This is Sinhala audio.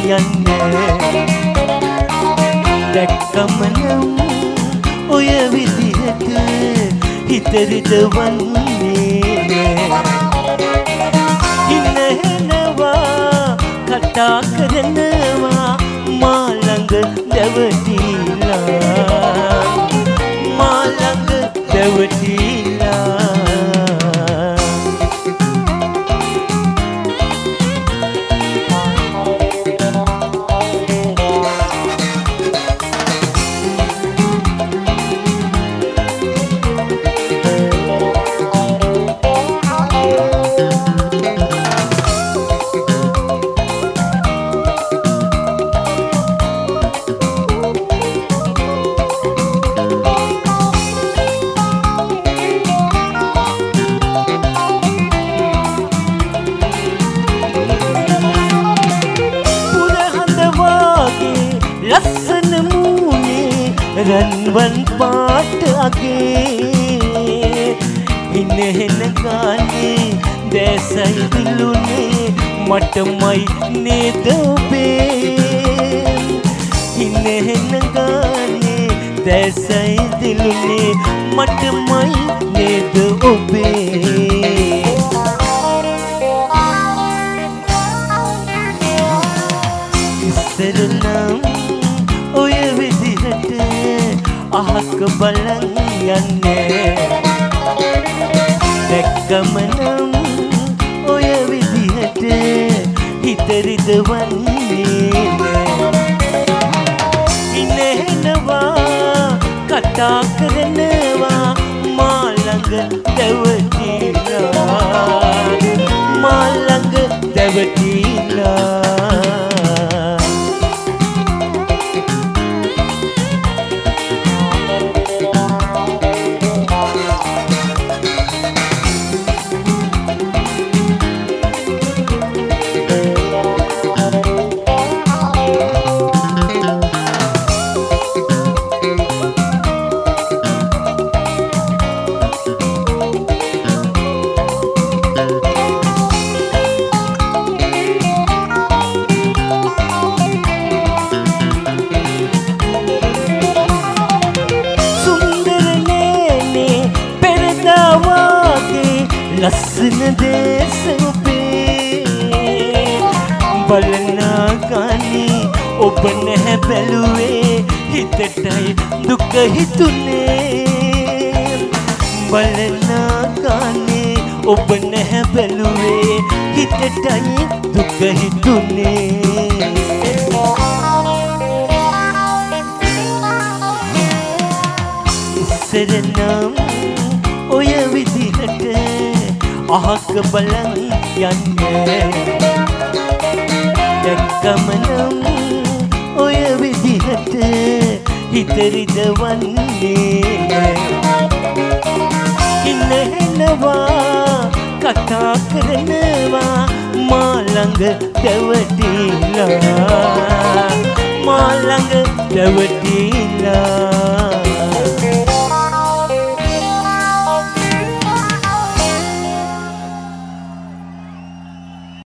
යන්නේ දැක්කම නම් ඔය විදිහට හිත රිදවන්නේ ඉන්නහෙනවා කතා කරනවා මා ළඟ දැවටිලා මා ළඟ දැවටිලා ලස්සන මූනේ රන්වන් පාට අගේ ඉන්නහෙන ගානේ දැසයි දිලුනේ මටමයි නේද ඔබේ ඉන්නහෙන ගානේ දැසයි දිලුනේ මටමයි නේද ඔබේ ඉස්සරනම් ඔය විදිහට අහක බලන් යන්නේ දැක්කම නම් ඔය විදිහට හිත රිදවන්නේ ඉන්නහෙනවා කතා කරනවා මා ළඟ දැවටිලා මා ළඟ දැවටිලා ලස්සන දේශ ඔබේ බලනා ගානේ ඔබ නැහැ බැලුවේ හිතටයි දුක හිතුනේ බලනා ගානේ ඔබ නැහැ බැලුවේ හිතටයි දුක හිතුනේ ඉස්සරනම් ඔය විදිහට අහක බලන් යන්නේ දැක්කම නම් ඔය විදිහට හිත රිදවන්නේ ඉන්නහෙනවා කතා කරනවා මා ළඟ දැවටිලා මා ළඟ දැවටිලා